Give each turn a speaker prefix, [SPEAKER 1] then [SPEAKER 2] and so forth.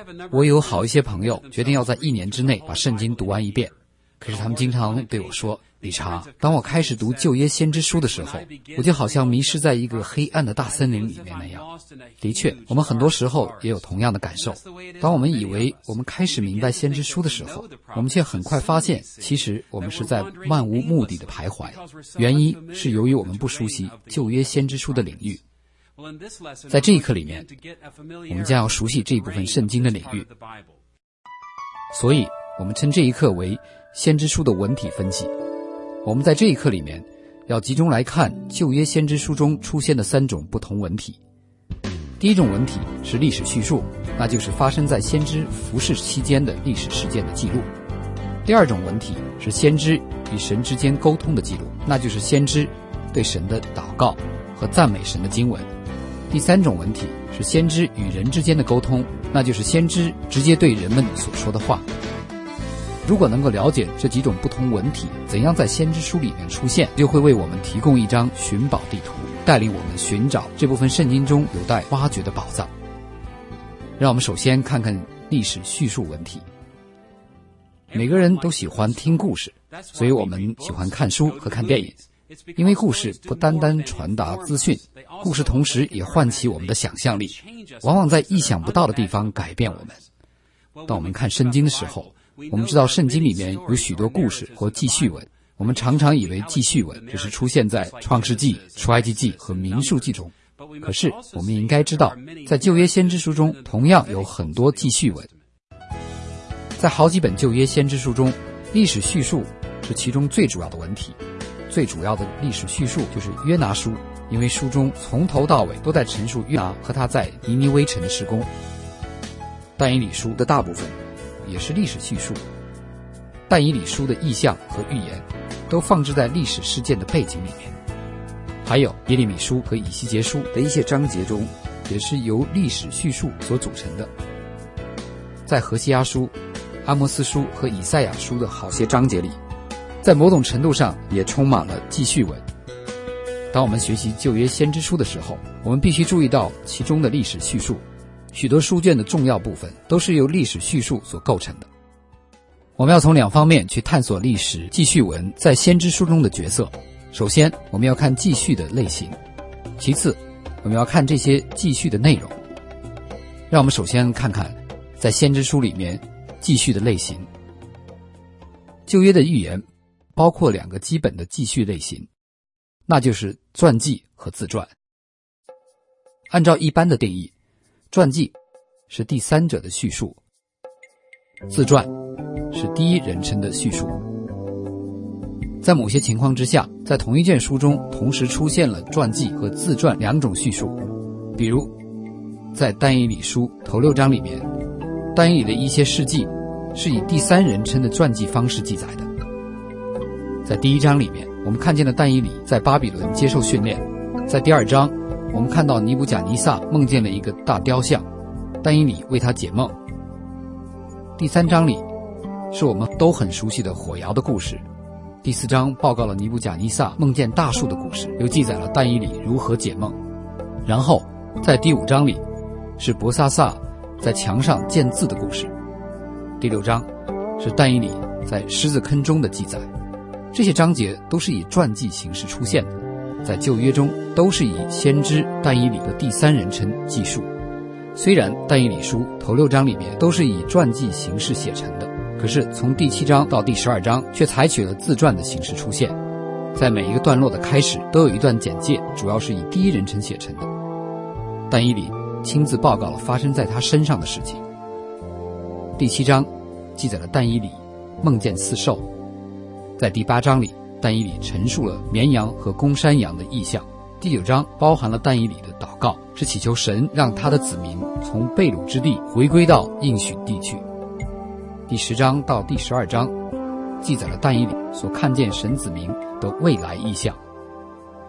[SPEAKER 1] 我有好一些朋友决定要在1年之内把圣经读完一遍，可是他们经常对我说，理查，当我开始读旧约先知书的时候，我就好像迷失在一个黑暗的大森林里面那样。的确，我们很多时候也有同样的感受。当我们以为我们开始明白先知书的时候，我们却很快发现，其实我们是在漫无目的的徘徊。原因是由于我们不熟悉旧约先知书的领域。在这一课里面，我们将要熟悉这一部分圣经的领域，所以我们称这一课为先知书的文体分析。我们在这一课里面要集中来看旧约先知书中出现的3种不同文体。第一种文体是历史叙述，那就是发生在先知服事期间的历史事件的记录。第二种文体是先知与神之间沟通的记录，那就是先知对神的祷告和赞美神的经文。第三种文体是先知与人之间的沟通，那就是先知直接对人们所说的话。如果能够了解这几种不同文体怎样在先知书里面出现，就会为我们提供一张寻宝地图，带领我们寻找这部分圣经中有待挖掘的宝藏。让我们首先看看历史叙述文体。每个人都喜欢听故事，所以我们喜欢看书和看电影。因为故事不单单传达资讯，故事同时也唤起我们的想象力，往往在意想不到的地方改变我们。当我们看圣经的时候，我们知道圣经里面有许多故事或记叙文，我们常常以为记叙文只是出现在创世纪、出埃及记和民数记中，可是我们应该知道，在旧约先知书中同样有很多记叙文。在好几本旧约先知书中，历史叙述是其中最主要的文体。最主要的历史叙述就是约拿书，因为书中从头到尾都在陈述约拿和他在尼尼微城的事工。但以理书的大部分也是历史叙述，但以理书的意象和预言都放置在历史事件的背景里面。还有耶利米书和以西结书的一些章节中，也是由历史叙述所组成的。在何西阿书、阿摩斯书和以赛亚书的好些章节里，在某种程度上也充满了记叙文。当我们学习旧约先知书的时候，我们必须注意到其中的历史叙述。许多书卷的重要部分都是由历史叙述所构成的。我们要从2方面去探索历史记叙文在先知书中的角色。首先，我们要看记叙的类型；其次，我们要看这些记叙的内容。让我们首先看看在先知书里面记叙的类型。旧约的预言包括2个基本的记叙类型，那就是传记和自传。按照一般的定义，传记是第三者的叙述，自传是第一人称的叙述。在某些情况之下，在同一卷书中同时出现了传记和自传2种叙述。比如在但以理书头6章里面，但以理的一些事迹是以第三人称的传记方式记载的。在第1章里面，我们看见了但以理在巴比伦接受训练。在第2章，我们看到尼布甲尼撒梦见了一个大雕像，但以理为他解梦。第3章里是我们都很熟悉的火窑的故事。第4章报告了尼布甲尼撒梦见大树的故事，又记载了但以理如何解梦。然后在第5章里是伯沙撒在墙上见字的故事。第6章是但以理在狮子坑中的记载。这些章节都是以传记形式出现的，在旧约中都是以先知但以理的第三人称记述。虽然但以理书头6章里面都是以传记形式写成的，可是从第7章到第12章却采取了自传的形式出现。在每一个段落的开始都有一段简介，主要是以第一人称写成的。但以理亲自报告了发生在他身上的事情。第7章记载了但以理梦见4兽。在第8章里，但以理陈述了绵羊和公山羊的意象。第9章包含了但以理的祷告，是祈求神让他的子民从被掳之地回归到应许地去。第10章到第12章记载了但以理所看见神子民的未来意象。